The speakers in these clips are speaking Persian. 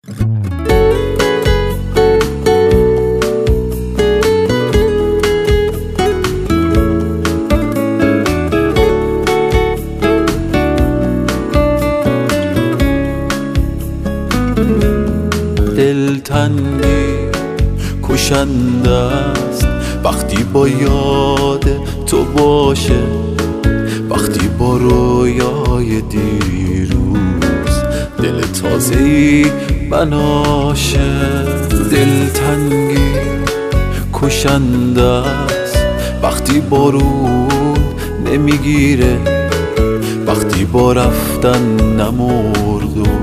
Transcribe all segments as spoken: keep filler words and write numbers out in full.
دلتنگی کشنده است وقتی با یاد تو باشه، وقتی با رویای دیروز دل تازه‌ای بناشه. دلتنگی کشنده است وقتی بارون نمیگیره، وقتی با رفتن نمرد و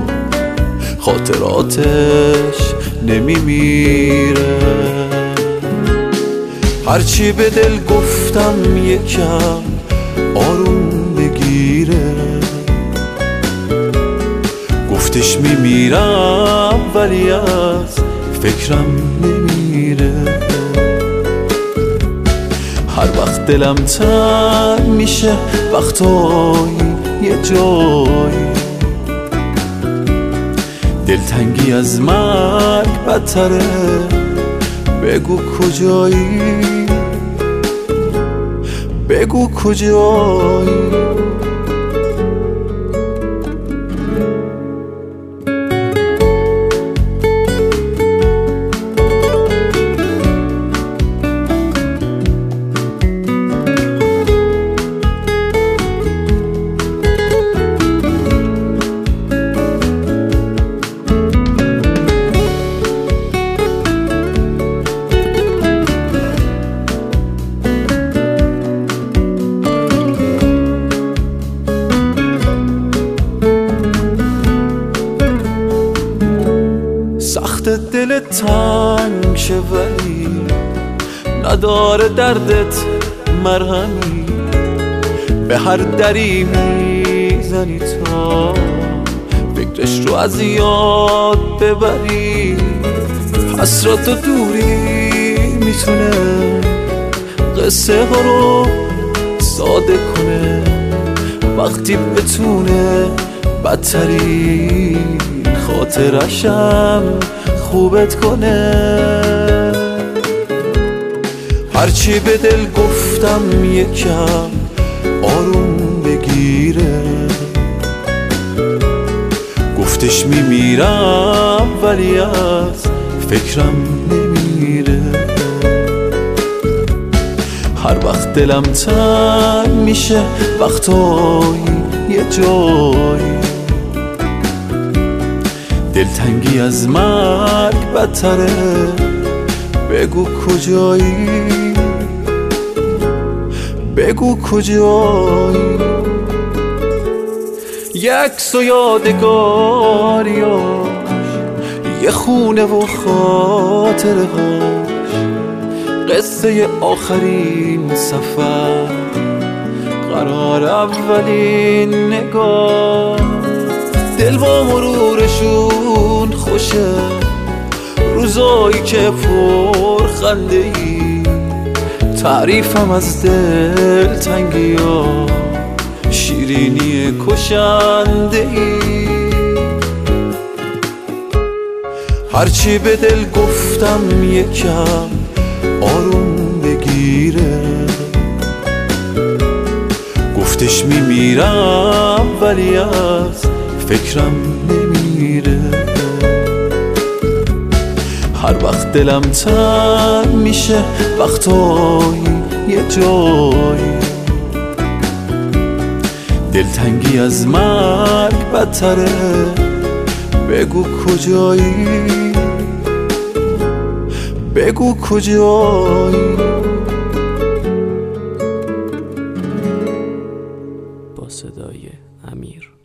خاطراتش نمیمیره. هرچی به دل گفتم یکم آروم بگیره، گفتش میمیرم ولی از فکرم نمیره. هر وقت دلم تنگ میشه وقتایی یه جایی، دلتنگی از مرگ بدتره، بگو کجایی، بگو کجایی. سخت دل تنگ شه ولی نداره دردت مرهمی، به هر دری میزنی تا فکرش رو از یاد ببری. حسرت و دوری میتونه قصه ها رو ساده کنه، وقتی بتونه بدترین خاطرشم خوبت کنه. هرچی به دل گفتم یکم آروم بگیره، گفتش میمیرم ولی از فکرم نمیره. هر وقت دلم تنگ میشه وقتایی یه جایی، دلتنگی از مرگ بدتره، بگو کجایی، بگو کجایی. یک سو یادگاریاش، یه خونه و خاطره هاش، قصه آخرین سفر، قرار اولین نگاه. دل با مرورشون خوشه، روزایی که پر خنده ای، تعریفم از دل تنگی ها، شیرینی کشنده ای. هرچی به دل گفتم یکم آروم بگیره، گفتش میمیرم ولی از فکرم نمیره. هر وقت دلم تنگ میشه وقتایی یه جایی، دلتنگی از مرگ بدتره، بگو کجایی، بگو کجایی. با صدای امیر.